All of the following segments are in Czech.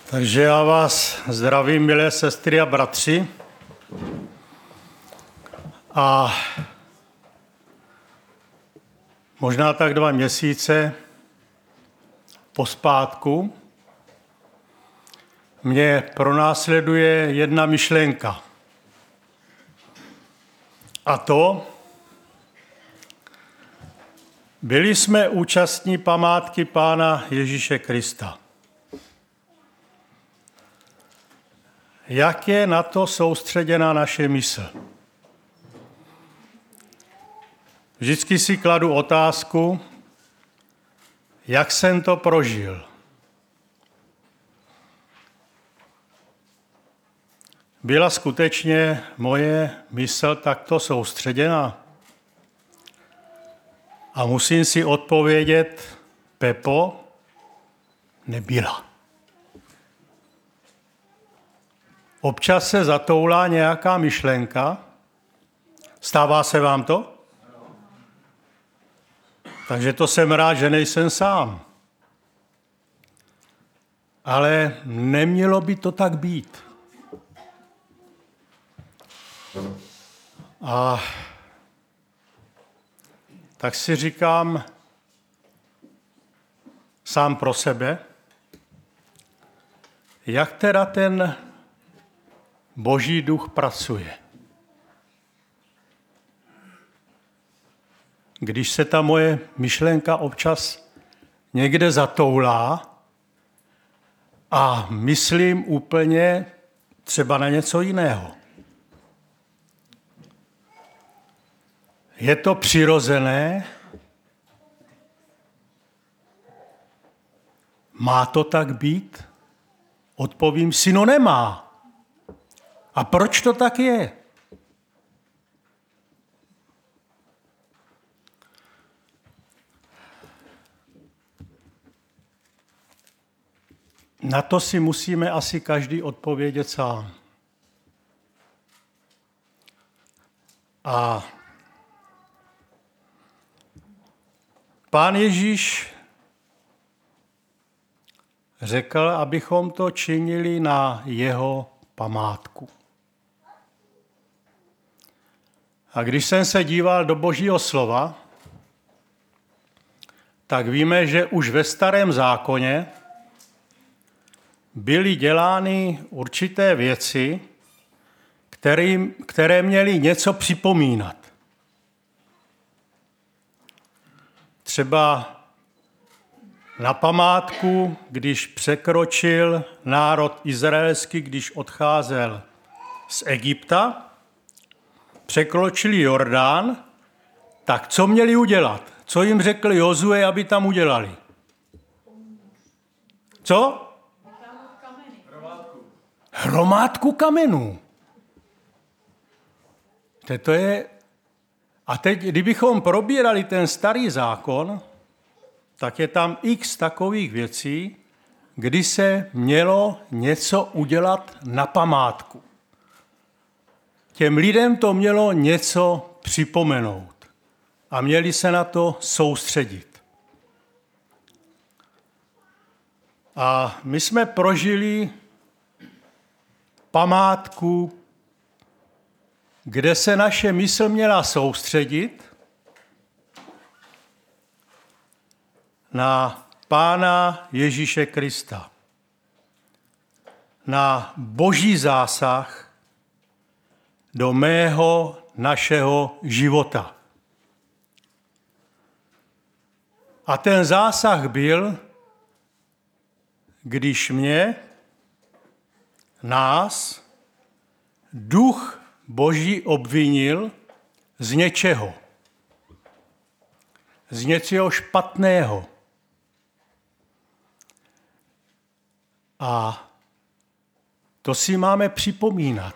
Takže já vás zdravím, milé sestry a bratři. A možná tak 2 měsíce pospátku mě pronásleduje jedna myšlenka. A to, byli jsme účastní památky Pána Ježíše Krista. Jak je na to soustředěna naše mysl? Vždycky si kladu otázku, jak jsem to prožil. Byla skutečně moje mysl takto soustředěna? A musím si odpovědět, Pepo, nebyla. Občas se zatoulá nějaká myšlenka. Stává se vám to? Takže to jsem rád, že nejsem sám. Ale nemělo by to tak být. A tak si říkám sám pro sebe, jak teda ten Boží duch pracuje. Když se ta moje myšlenka občas někde zatoulá a myslím úplně třeba na něco jiného. Je to přirozené? Má to tak být? Odpovím si, no nemá. A proč to tak je? Na to si musíme asi každý odpovědět sám. A Pán Ježíš řekl, abychom to činili na jeho památku. A když jsem se díval do Božího slova, tak víme, že už ve Starém zákoně byly dělány určité věci, které měly něco připomínat. Třeba na památku, když překročil národ izraelský, když odcházel z Egypta, překročili Jordán, tak co měli udělat? Co jim řekl Jozue, aby tam udělali? Co? Hromádku kamenů. To je. A teď, kdybychom probírali ten starý zákon, tak je tam x takových věcí, kdy se mělo něco udělat na památku. Těm lidem to mělo něco připomenout a měli se na to soustředit. A my jsme prožili památku, kde se naše mysl měla soustředit na Pána Ježíše Krista, na Boží zásah do našeho života. A ten zásah byl, když nás, Duch Boží obvinil z něčeho. Z něčeho špatného. A to si máme připomínat.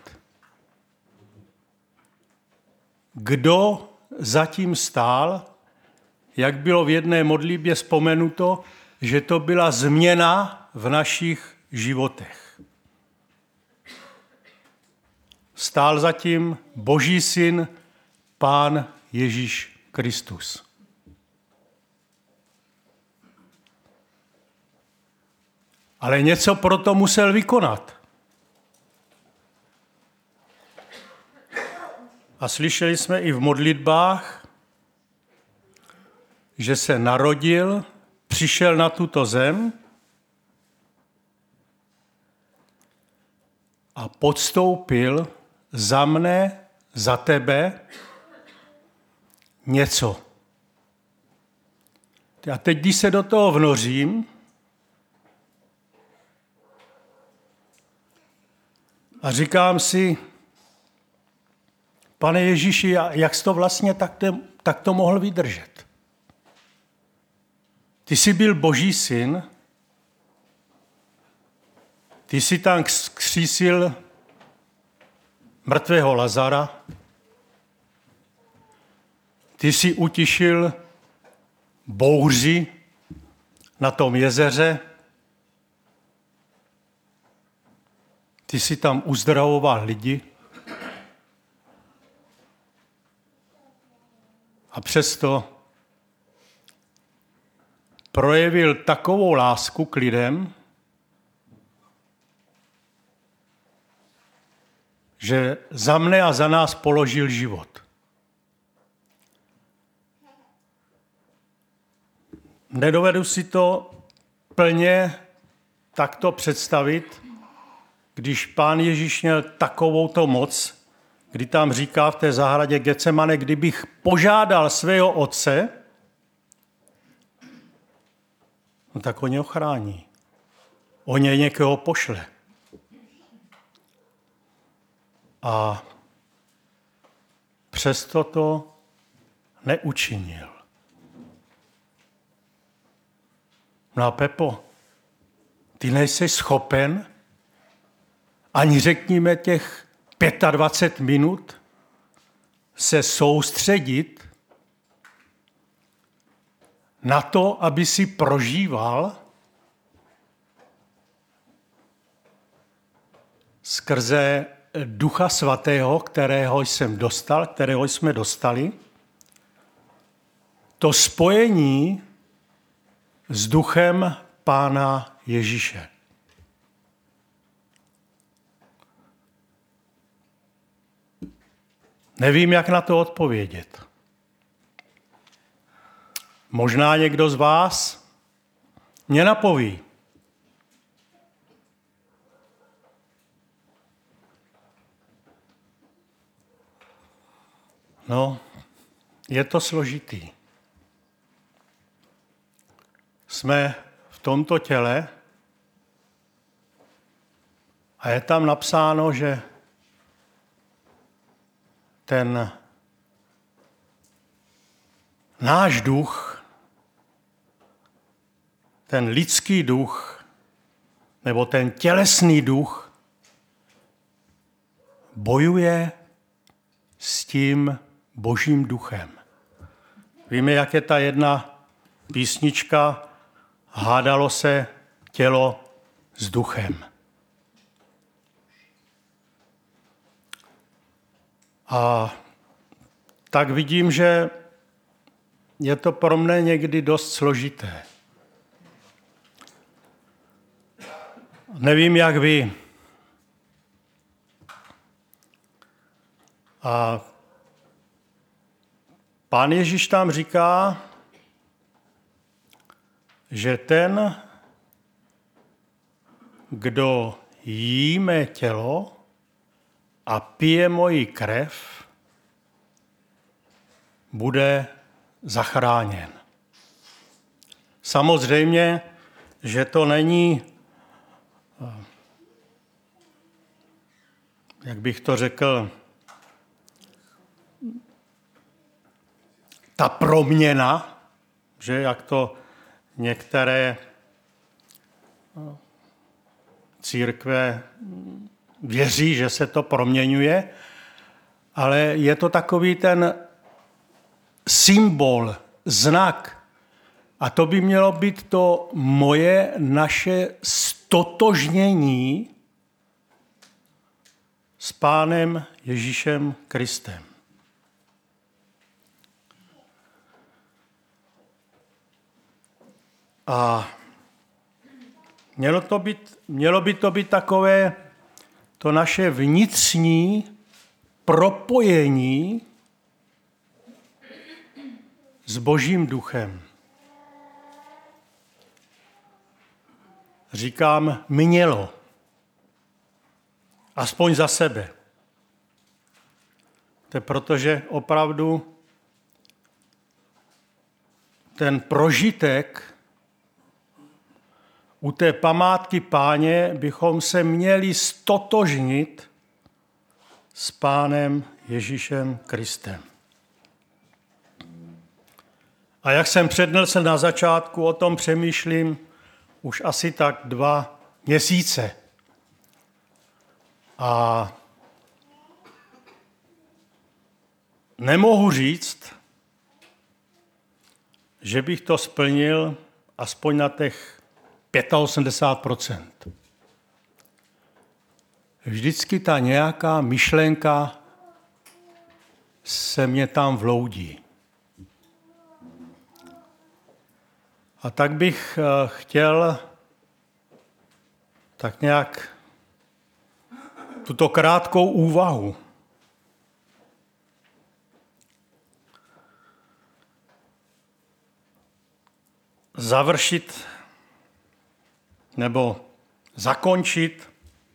Kdo zatím stál, jak bylo v jedné modlitbě vzpomenuto, že to byla změna v našich životech. Stál zatím Boží syn, Pán Ježíš Kristus. ale něco pro to musel vykonat. A slyšeli jsme i v modlitbách, že se narodil, přišel na tuto zem a podstoupil za mne, za tebe něco. A teď, když se do toho vnořím a říkám si, Pane Ježíši, jak jsi to vlastně takto mohl vydržet? Ty jsi byl Boží syn, ty jsi tam vzkřísil mrtvého Lazara, ty jsi utišil bouři na tom jezeře, ty jsi tam uzdravoval lidi a přesto projevil takovou lásku k lidem, že za mne a za nás položil život. Nedovedu si to plně takto představit, když Pán Ježíš měl takovouto moc, kdy tam říká v té zahradě Getsemane, kdybych požádal svého otce, no tak on je ochrání. On je někoho pošle. A přesto to neučinil. No a Pepo, ty nejsi schopen ani řekněme těch 25 minut se soustředit na to, aby si prožíval skrze Ducha Svatého, kterého jsem dostal, kterého jsme dostali, to spojení s Duchem Pána Ježíše. Nevím, jak na to odpovědět. Možná někdo z vás mě napoví. No, je to složitý. Jsme v tomto těle a je tam napsáno, že ten náš duch, ten lidský duch, nebo ten tělesný duch bojuje s tím Božím duchem. Víme, jak je ta jedna písnička Hádalo se tělo s duchem. A tak vidím, že je to pro mne někdy dost složité. Nevím, jak vy. A Pán Ježíš tam říká, že ten, kdo jí mé tělo a pije moji krev, bude zachráněn. Samozřejmě, že to není, jak bych to řekl, ta proměna, že jak to některé církve věří, že se to proměňuje, ale je to takový ten symbol, znak. A to by mělo být to naše stotožnění s Pánem Ježíšem Kristem. A Mělo by to být takové to naše vnitřní propojení s Božím duchem. Říkám mělo. Aspoň za sebe. To je protože opravdu ten prožitek u té památky Páně bychom se měli stotožnit s Pánem Ježíšem Kristem. A jak jsem přednesl na začátku, o tom přemýšlím už asi tak 2 měsíce. A nemohu říct, že bych to splnil aspoň na těch 85%. Vždycky ta nějaká myšlenka se mě tam vloudí. A tak bych chtěl tak nějak tuto krátkou úvahu završit nebo zakončit,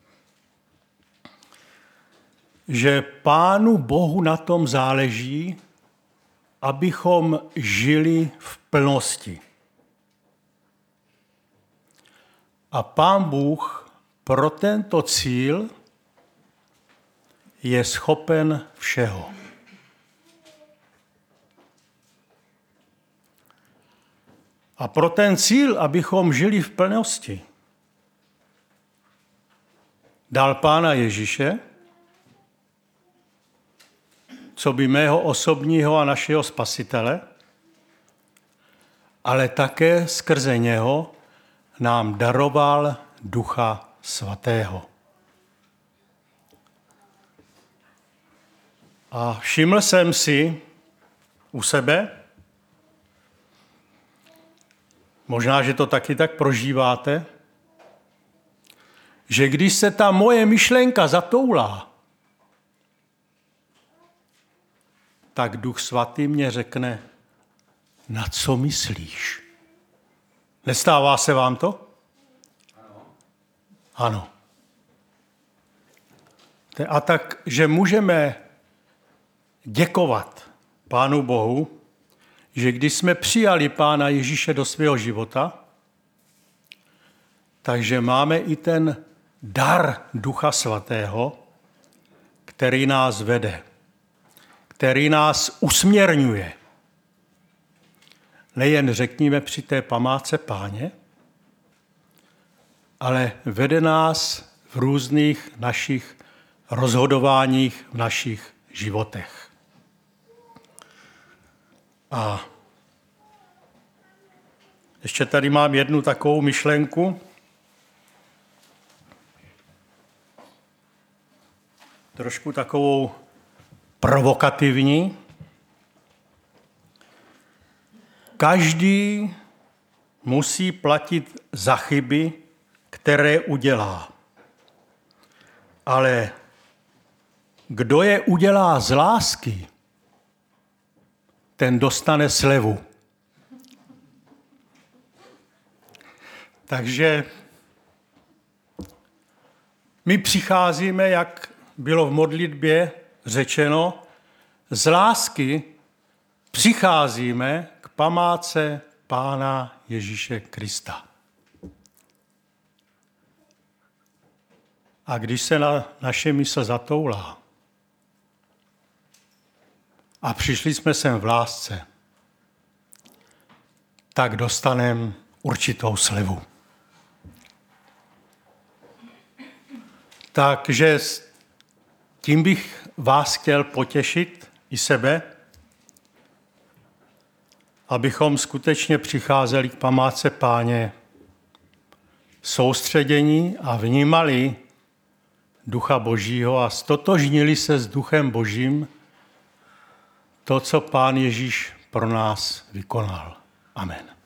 že Pánu Bohu na tom záleží, abychom žili v plnosti. A Pán Bůh pro tento cíl je schopen všeho. A pro ten cíl, abychom žili v plnosti, dal Pána Ježíše, co by mého osobního a našeho spasitele, ale také skrze něho nám daroval Ducha Svatého. A všiml jsem si u sebe, možná, že to taky tak prožíváte, že když se ta moje myšlenka zatoulá, tak Duch Svatý mě řekne, na co myslíš? Nestává se vám to? Ano. A tak, že můžeme děkovat Pánu Bohu, že když jsme přijali Pána Ježíše do svého života, takže máme i ten dar Ducha Svatého, který nás vede, který nás usměrňuje. Nejen řekněme při té památce Páně, ale vede nás v různých našich rozhodováních v našich životech. A ještě tady mám jednu takovou myšlenku. Trošku takovou provokativní. Každý musí platit za chyby, které udělá. Ale kdo je udělá z lásky, ten dostane slevu. Takže my přicházíme, jak bylo v modlitbě řečeno, z lásky přicházíme k památce Pána Ježíše Krista. A když se naše mysl zatoulá a přišli jsme sem v lásce, tak dostaneme určitou slevu. Takže tím bych vás chtěl potěšit i sebe, abychom skutečně přicházeli k památce Páně soustředění a vnímali Ducha Božího a stotožnili se s Duchem Božím to, co Pán Ježíš pro nás vykonal. Amen.